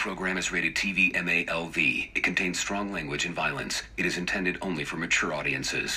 program is rated TV MALV. It contains strong language and violence. It is intended only for mature audiences.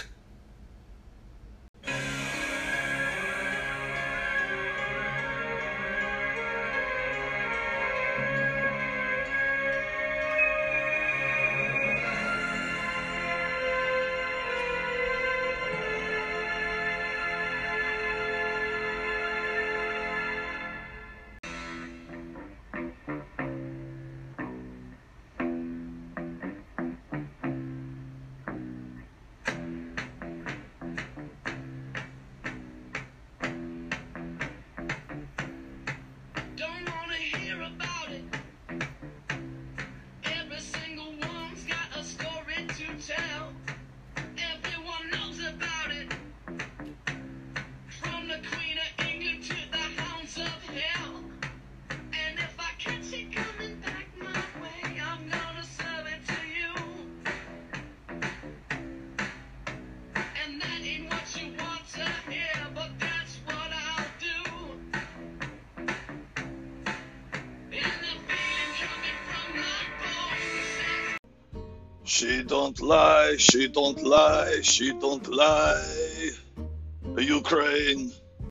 She don't lie, she don't lie, she don't lie. Ukraine.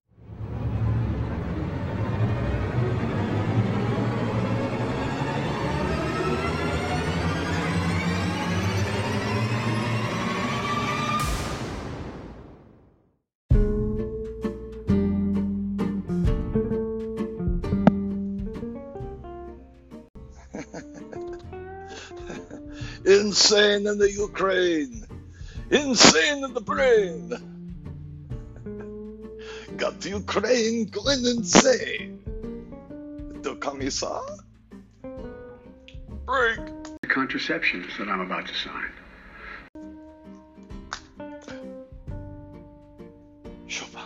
Insane in the Ukraine, insane in the brain. Got Ukraine going insane. The Commissar? Break. The contraceptions that I'm about to sign. Chopin.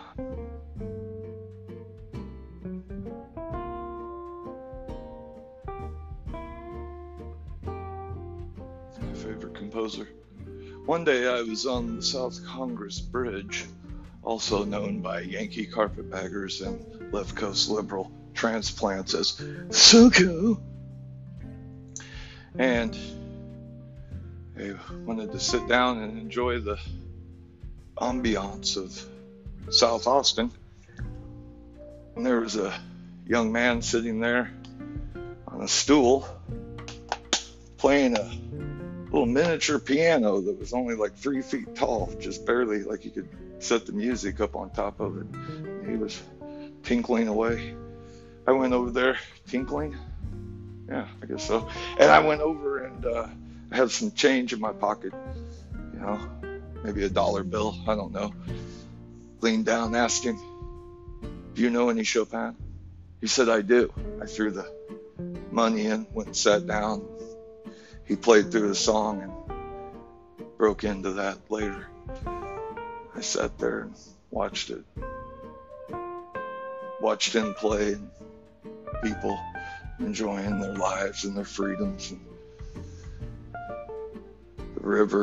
Favorite composer. One day I was on the South Congress Bridge, also known by Yankee carpetbaggers and left coast liberal transplants as Suku, and I wanted to sit down and enjoy the ambiance of South Austin, and there was a young man sitting there on a stool playing a little miniature piano that was only like 3 feet tall, just barely, like you could set the music up on top of it. He was tinkling away. I went over there, tinkling? Yeah, I guess so. And I went over and I had some change in my pocket, you know, maybe $1 bill, I don't know. Leaned down, asked him, do you know any Chopin? He said, I do. I threw the money in, went and sat down. He played through the song and broke into that later. I sat there and watched it. Watched him play, and people enjoying their lives and their freedoms, and the river,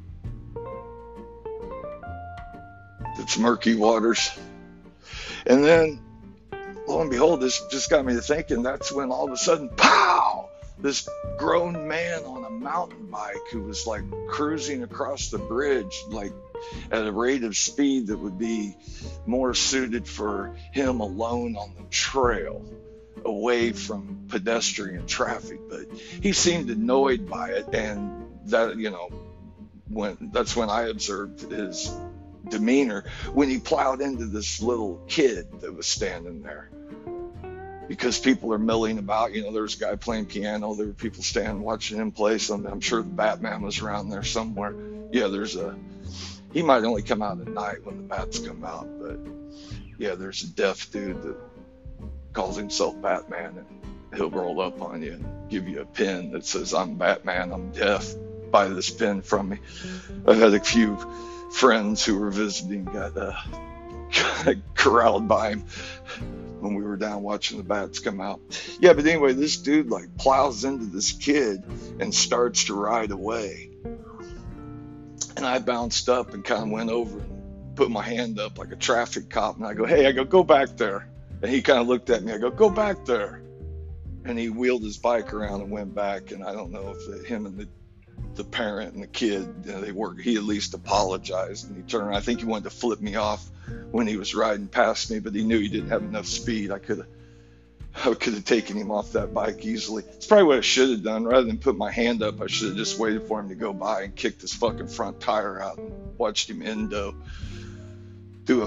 its murky waters. And then, lo and behold, this just got me to thinking, that's when all of a sudden, pow! This grown man on a mountain bike who was like cruising across the bridge, like at a rate of speed that would be more suited for him alone on the trail, away from pedestrian traffic. But he seemed annoyed by it, and that, you know, that's when I observed his demeanor when he plowed into this little kid that was standing there. Because people are milling about, you know, there was a guy playing piano, there were people standing watching him play something. I'm sure the Batman was around there somewhere. Yeah, he might only come out at night when the bats come out, but yeah, there's a deaf dude that calls himself Batman, and he'll roll up on you and give you a pin that says, I'm Batman, I'm deaf, buy this pin from me. I've had a few friends who were visiting got corralled by him when we were down watching the bats come out. Yeah, but anyway, this dude like plows into this kid and starts to ride away. And I bounced up and kind of went over and put my hand up like a traffic cop. And I go, hey, go back there. And he kind of looked at me. I go back there. And he wheeled his bike around and went back. And I don't know if him and the parent and the kid, they worked. He at least apologized, and he turned. I think he wanted to flip me off when he was riding past me, but he knew he didn't have enough speed. I could have taken him off that bike easily. It's probably what I should have done. Rather than put my hand up, I should have just waited for him to go by and kicked his fucking front tire out and watched him endo do a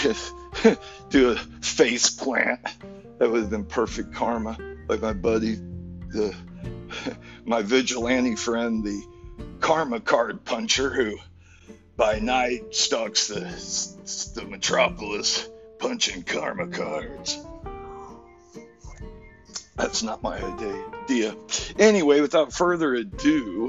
face plant. That would have been perfect karma. Like my buddy, my vigilante friend, the karma card puncher, who by night stalks the metropolis punching karma cards. That's not my idea. Anyway, without further ado,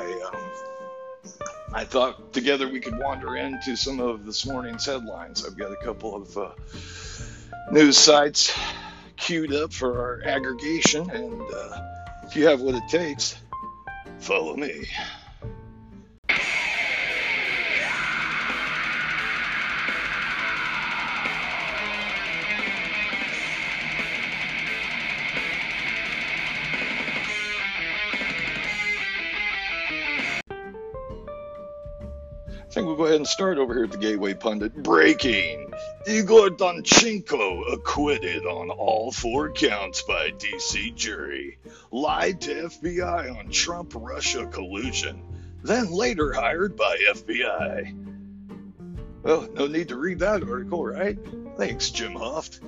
I thought together we could wander into some of this morning's headlines. I've got a couple of news sites queued up for our aggregation, and if you have what it takes, follow me. I think we'll go ahead and start over here at the Gateway Pundit. Breaking. Igor Danchenko acquitted on all 4 counts by D.C. jury. Lied to FBI on Trump-Russia collusion. Then later hired by FBI. Well, no need to read that article, right? Thanks, Jim Hoft.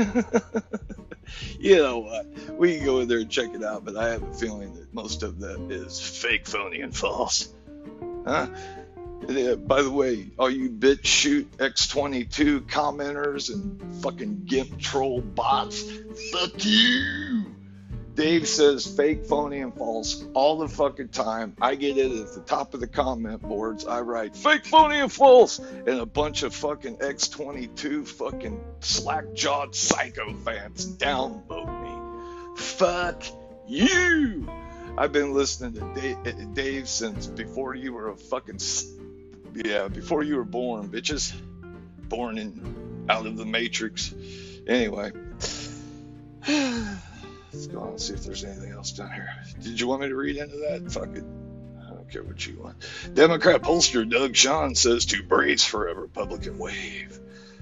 You know what? We can go in there and check it out, but I have a feeling that most of that is fake, phony, and false. Huh? By the way, all you BitChute X22 commenters and fucking GIMP troll bots, fuck you. Dave says fake, phony, and false all the fucking time. I get it at the top of the comment boards. I write fake, phony, and false, and a bunch of fucking X22 fucking slack-jawed psychopaths downvote me. Fuck you. I've been listening to Dave since before you were a fucking... Yeah, before you were born, bitches. Born out of the Matrix. Anyway. Let's go on and see if there's anything else down here. Did you want me to read into that? Fuck it. I don't care what you want. Democrat pollster Doug Sean says to brace for a Republican wave.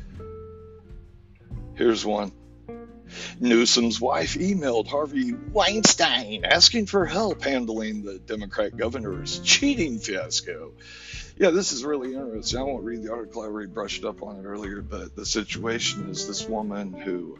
Here's one. Newsom's wife emailed Harvey Weinstein asking for help handling the Democrat governor's cheating fiasco. Yeah, this is really interesting. I won't read the article. I already brushed up on it earlier, but the situation is this woman who,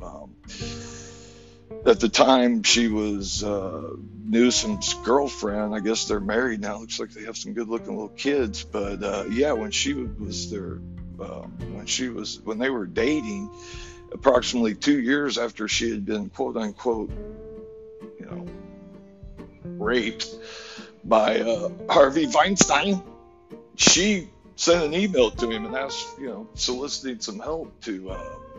at the time, she was Newsom's girlfriend. I guess they're married now. Looks like they have some good-looking little kids. But yeah, when she was there, when they were dating, approximately 2 years after she had been quote unquote, raped by Harvey Weinstein, she sent an email to him and asked, soliciting some help to,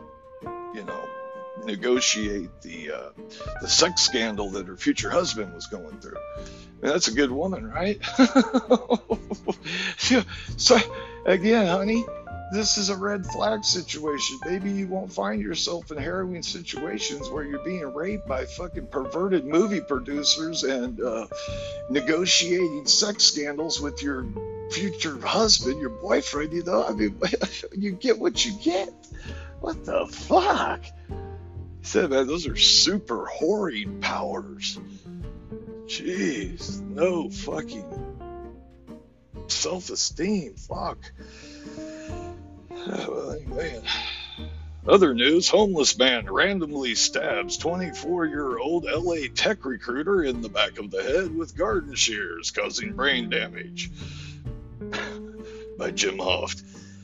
negotiate the sex scandal that her future husband was going through. I mean, that's a good woman, right? So, again, honey, this is a red flag situation. Maybe you won't find yourself in harrowing situations where you're being raped by fucking perverted movie producers and negotiating sex scandals with your future husband, your boyfriend. I mean, you get what you get. What the fuck? He said, man, those are super whoring powers. Jeez, no fucking self-esteem. Fuck. Well, anyway. Other news, homeless man randomly stabs 24-year-old LA tech recruiter in the back of the head with garden shears, causing brain damage. By Jim Hoft.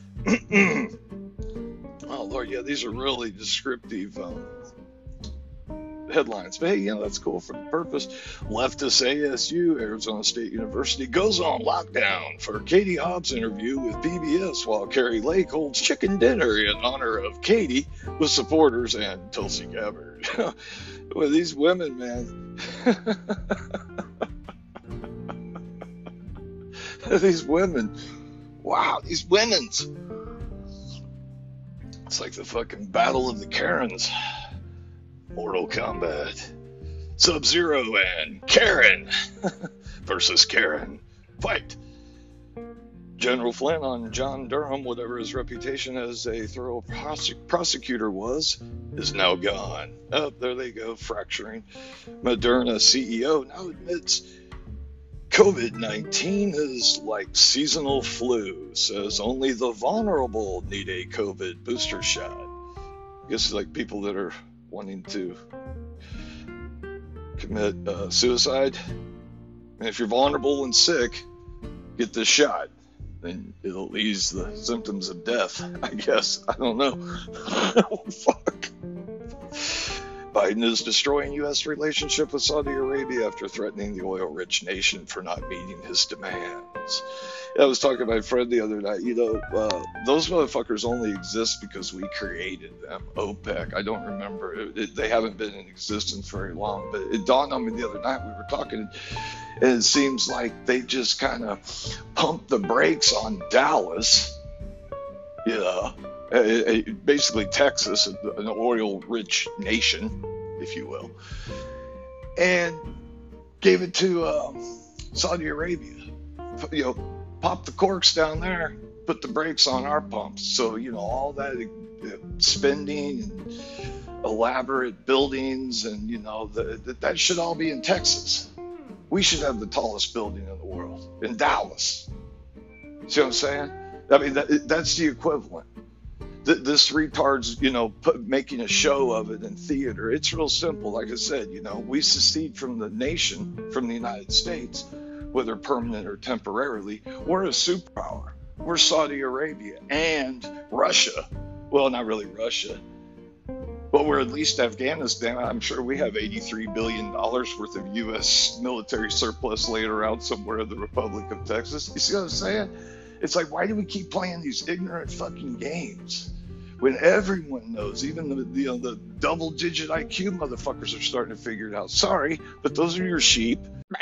Oh, Lord, yeah, these are really descriptive headlines. But hey, that's cool for the purpose. Leftist ASU, Arizona State University, goes on lockdown for Katie Hobbs interview with PBS while Kari Lake holds chicken dinner in honor of Katie with supporters and Tulsi Gabbard. Well, these women, man. These women. Wow, these women's. It's like the fucking Battle of the Karens. Mortal Kombat. Sub-Zero and Karen versus Karen. Fight! General Flynn on John Durham, whatever his reputation as a thorough prosecutor was, is now gone. Oh, there they go, fracturing. Moderna CEO now admits COVID-19 is like seasonal flu, says only the vulnerable need a COVID booster shot. I guess it's like people that are wanting to commit suicide. And if you're vulnerable and sick, get this shot. Then it'll ease the symptoms of death, I guess. I don't know. Fuck. Biden is destroying U.S. relationship with Saudi Arabia after threatening the oil-rich nation for not meeting his demands. I was talking to my friend the other night. Those motherfuckers only exist because we created them. OPEC. I don't remember. They haven't been in existence very long, but it dawned on me the other night. We were talking, and it seems like they just kind of pumped the brakes on Dallas. Basically Texas, an oil-rich nation, if you will, and gave it to Saudi Arabia. Pop the corks down there, put the brakes on our pumps. So, all that spending and elaborate buildings and, that should all be in Texas. We should have the tallest building in the world in Dallas. See what I'm saying? I mean, that's the equivalent. This retard's, making a show of it in theater. It's real simple. Like I said, we secede from the nation, from the United States, whether permanent or temporarily. We're a superpower. We're Saudi Arabia and Russia. Well, not really Russia, but we're at least Afghanistan. I'm sure we have $83 billion worth of U.S. military surplus laying around somewhere in the Republic of Texas. You see what I'm saying? It's like, why do we keep playing these ignorant fucking games when everyone knows, even the double-digit IQ motherfuckers are starting to figure it out? Sorry, but those are your sheep.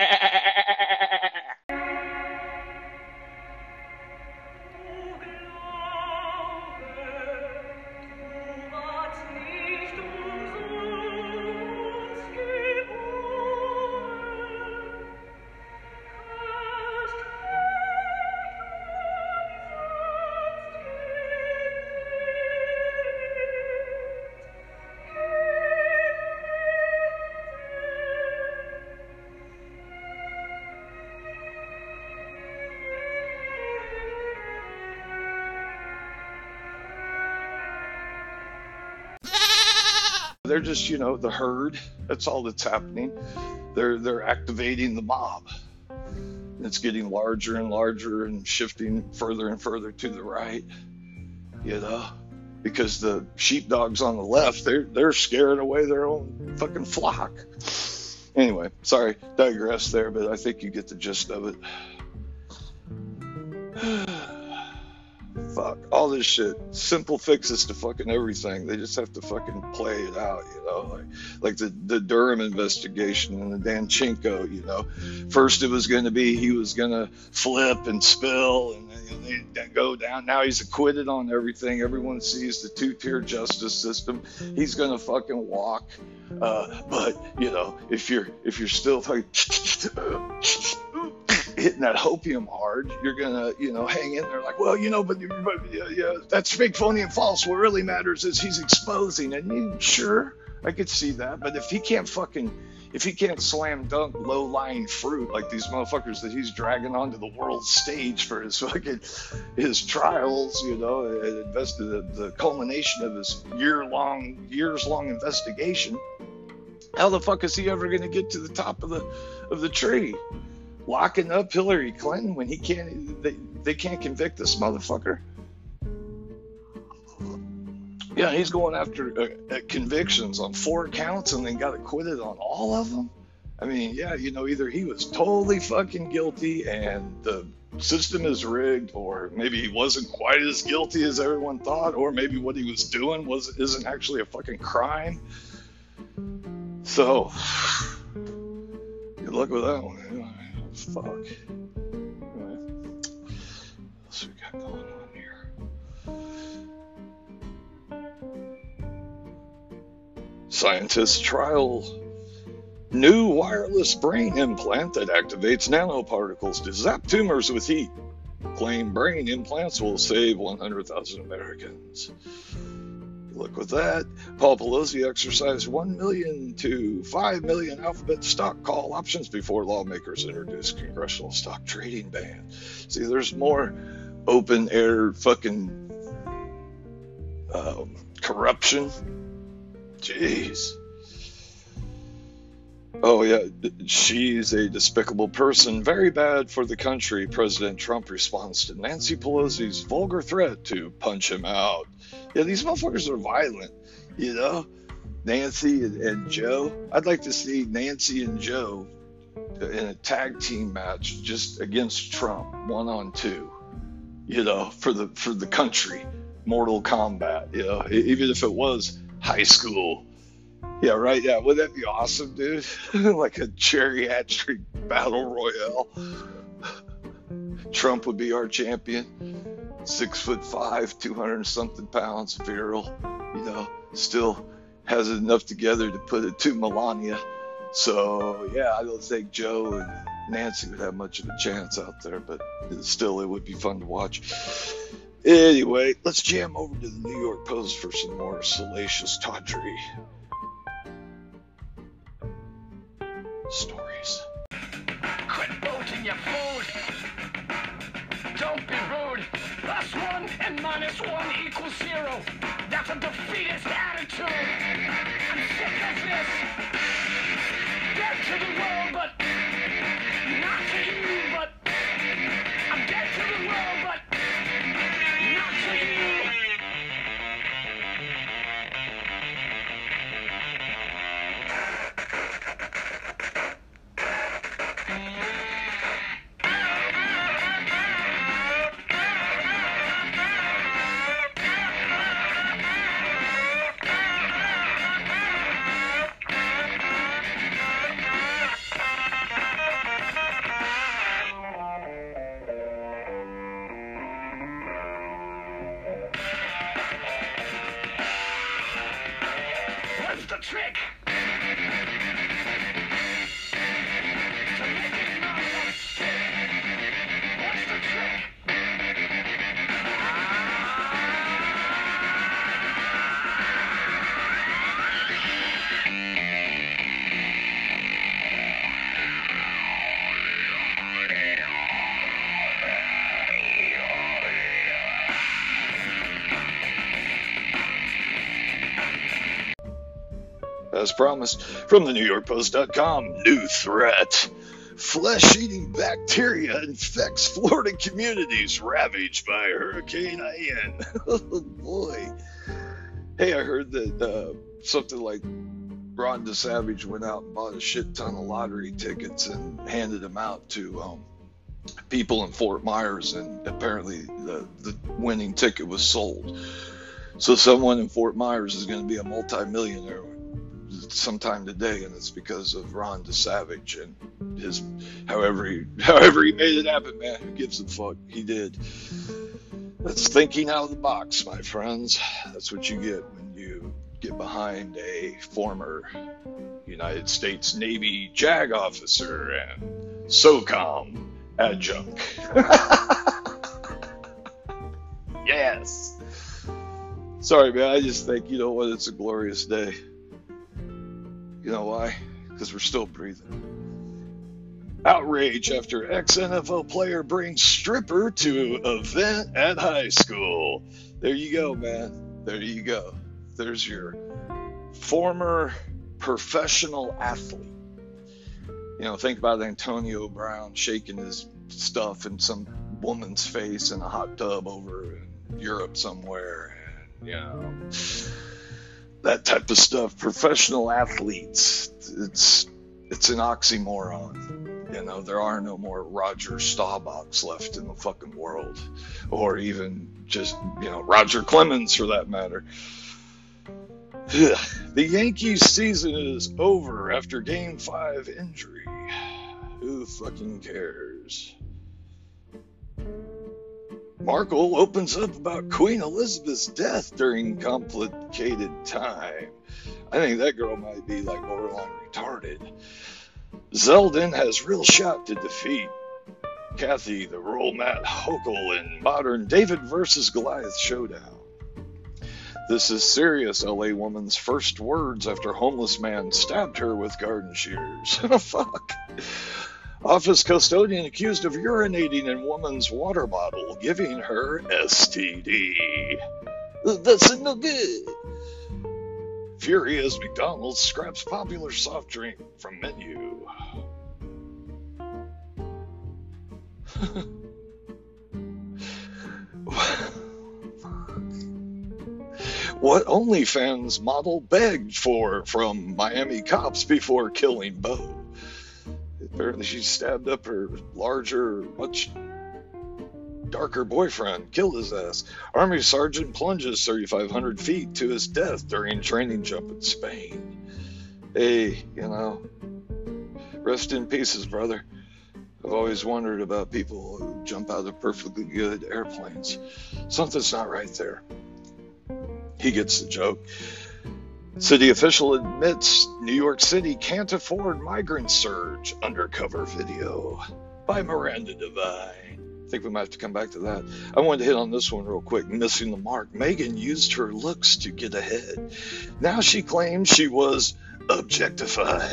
They're just, the herd. That's all that's happening. They're activating the mob. It's getting larger and larger and shifting further and further to the right, because the sheepdogs on the left, they're scaring away their own fucking flock. Anyway, sorry, digress there, but I think you get the gist of it. Fuck, all this shit. Simple fixes to fucking everything. They just have to fucking play it out, like the Durham investigation and the Danchenko, First it was going to be he was going to flip and spill and they go down. Now he's acquitted on everything. Everyone sees the two-tier justice system. He's going to fucking walk. But, if you're still fucking hitting that hopium hard, you're gonna, hang in there like, well, but that's fake, phony, and false. What really matters is he's exposing. And sure, I could see that. But if he can't slam dunk low-lying fruit like these motherfuckers that he's dragging onto the world stage for his trials, and the culmination of his years-long investigation, how the fuck is he ever going to get to the top of the tree? Locking up Hillary Clinton when they can't convict this motherfucker. Yeah, he's going after convictions on 4 counts and then got acquitted on all of them. I mean, yeah, either he was totally fucking guilty and the system is rigged, or maybe he wasn't quite as guilty as everyone thought, or maybe what he was doing isn't actually a fucking crime. So, good luck with that one. Fuck. Anyway, what else we got going on here? Scientists trial New wireless brain implant that activates nanoparticles to zap tumors with heat. Claim brain implants will save 100,000 Americans. Look with that. Paul Pelosi exercised 1 million to 5 million Alphabet stock call options before lawmakers introduced congressional stock trading ban. See, there's more open air fucking corruption. Jeez. Oh, yeah, she's a despicable person, very bad for the country. President Trump responds to Nancy Pelosi's vulgar threat to punch him out. Yeah, these motherfuckers are violent, you know? Nancy and Joe. I'd like to see Nancy and Joe in a tag team match just against Trump, 1-on-2, you know, for the country. Mortal Kombat, you know, even if it was high school. Yeah, right. Yeah, would that be awesome, dude? Like a geriatric battle royale. Trump would be our champion. 6'5", 200 something pounds, virile. You know, still has enough together to put it to Melania. So yeah, I don't think Joe and Nancy would have much of a chance out there, but still, it would be fun to watch. Anyway, let's jam over to the New York Post for some more salacious tawdry stories. Quit bolting your food. Don't be rude. +1 and -1 equals 0. That's a defeatist attitude. I'm sick of this. Dead to the world, but not to you. But I'm dead to the world, but not to you. What's the trick? To make it not like stick. What's the trick? As promised, from the NewYorkPost.com, new threat. Flesh-eating bacteria infects Florida communities ravaged by Hurricane Ian. Oh, boy. Hey, I heard that something like Ron DeSavage went out and bought a shit ton of lottery tickets and handed them out to people in Fort Myers, and apparently the winning ticket was sold. So someone in Fort Myers is going to be a multimillionaire sometime today, and it's because of Ron DeSavage and his however he made it happen, man. Who gives a fuck? He did. That's thinking out of the box, my friends. That's what you get when you get behind a former United States Navy JAG officer and SOCOM adjunct. Yes. Sorry, man. I just think, you know what? It's a glorious day. You know why? Because we're still breathing. Outrage after ex-NFL player brings stripper to event at high school. There you go, man. There you go. There's your former professional athlete. You know, think about Antonio Brown shaking his stuff in some woman's face in a hot tub over in Europe somewhere. And, you know, that type of stuff. Professional athletes, it's an oxymoron. You know, there are no more Roger Staubachs left in the fucking world, or even just, you know, Roger Clemens for that matter. The Yankees season is over after Game 5 injury. Who fucking cares? Markle opens up about Queen Elizabeth's death during complicated time. I think that girl might be like borderline retarded. Zeldin has real shot to defeat Kathy the Roll Matt Hochul in modern David versus Goliath showdown. This is serious, LA woman's first words after homeless man stabbed her with garden shears. Fuck. Office custodian accused of urinating in woman's water bottle, giving her STD. That's no good. Fury as McDonald's scraps popular soft drink from menu. What OnlyFans model begged for from Miami cops before killing Bo? Apparently she stabbed up her larger, much darker boyfriend, killed his ass. Army sergeant plunges 3,500 feet to his death during training jump in Spain. Hey, rest in pieces, brother. I've always wondered about people who jump out of perfectly good airplanes. Something's not right there. He gets the joke. City official admits New York City can't afford migrant surge. Undercover video by Miranda Devine. I think we might have to come back to that. I wanted to hit on this one real quick. Missing the mark. Megan used her looks to get ahead. Now she claims she was objectified.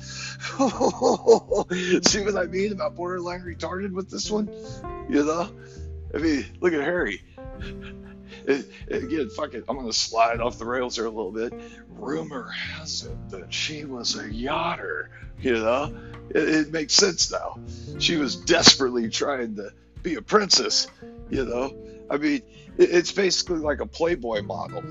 See what I mean about borderline retarded with this one? I mean, look at Harry. Again, fuck it. I'm going to slide off the rails here a little bit. Rumor has it that she was a yachter. It makes sense now. She was desperately trying to be a princess. I mean, it's basically like a Playboy model.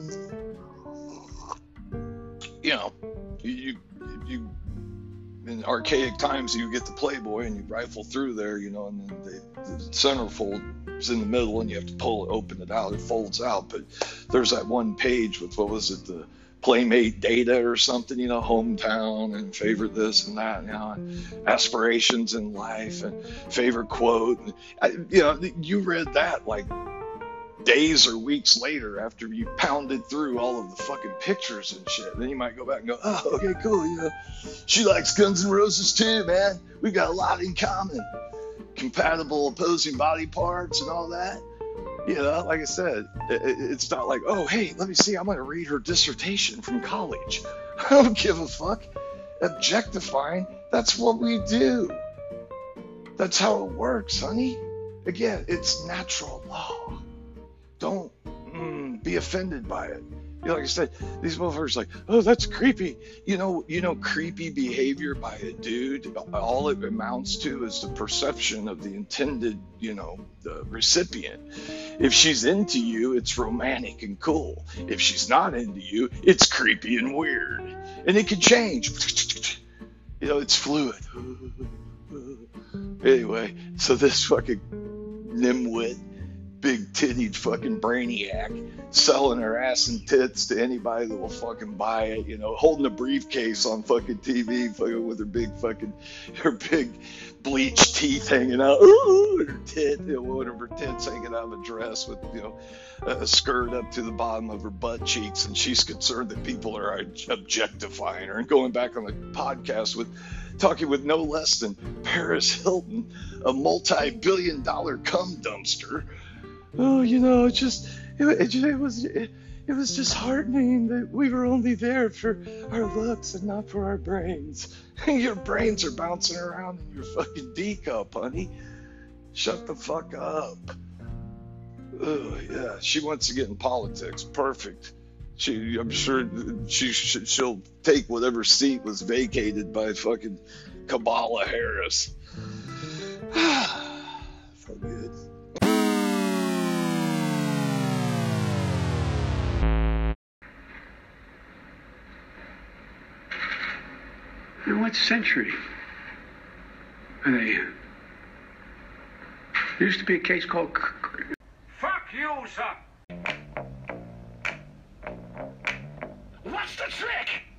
You in archaic times, you get the Playboy and you rifle through there, and then the centerfold is in the middle and you have to pull it, open it out, it folds out. But there's that one page with, what was it, the Playmate data or something, hometown and favorite this and that, and aspirations in life and favorite quote. You read that like days or weeks later after you pounded through all of the fucking pictures and shit. Then you might go back and go, oh, okay, cool, she likes Guns N' Roses too, man. We've got a lot in common. Compatible opposing body parts and all that. Like I said, it's not like, oh, hey, let me see, I'm going to read her dissertation from college. I don't give a fuck. Objectifying, that's what we do. That's how it works, honey. Again, it's natural law. Don't be offended by it. Like I said, these motherfuckers like, oh, that's creepy. Creepy behavior by a dude, all it amounts to is the perception of the intended, the recipient. If she's into you, it's romantic and cool. If she's not into you, it's creepy and weird. And it can change. It's fluid. Anyway, so this fucking nimwit, big-tittied fucking brainiac selling her ass and tits to anybody that will fucking buy it, holding a briefcase on fucking TV, fucking with her big bleached teeth hanging out, ooh, her tit, one of her tits hanging out of a dress with, a skirt up to the bottom of her butt cheeks, and she's concerned that people are objectifying her, and going back on the podcast talking with no less than Paris Hilton, a multi-billion-dollar cum dumpster. Oh, it was disheartening that we were only there for our looks and not for our brains. Your brains are bouncing around in your fucking D cup, honey. Shut the fuck up. Oh, yeah, she wants to get in politics. Perfect. I'm sure she'll take whatever seat was vacated by fucking Kamala Harris. Felt good. In what century are they in? There used to be a case called... Fuck you, son! What's the trick?